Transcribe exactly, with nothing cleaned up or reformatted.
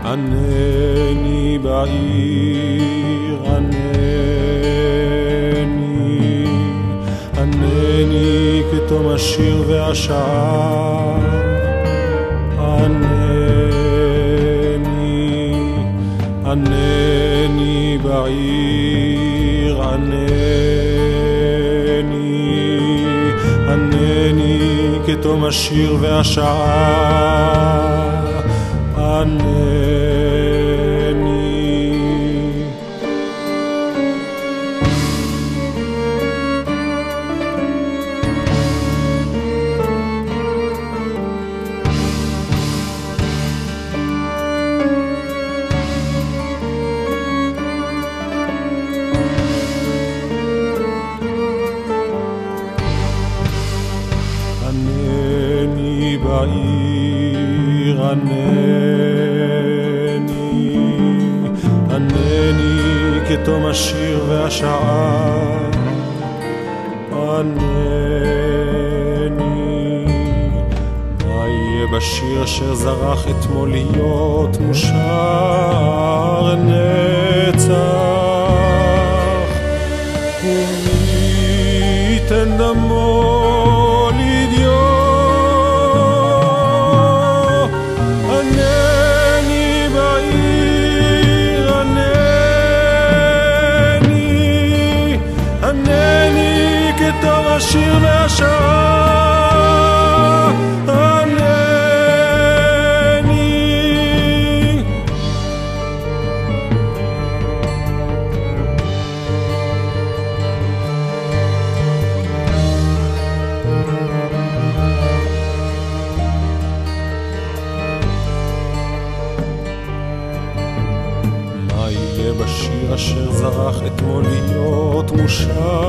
ענני בעיר, ענני, ענני כתום השיר והשעה, ענני, ענני בעיר, ענני, ענני כתום השיר והשעה, ענני. ענני בעיר, ענני, ענני כתום השיר והשעה, ענני. מה יהיה בשיר אשר זרח אתמול להיות מושר נצח? ומי ייתן דמו כתום השיר והשעה, ענני. מה יהיה בשיר אשר זרח אתמול להיות מושר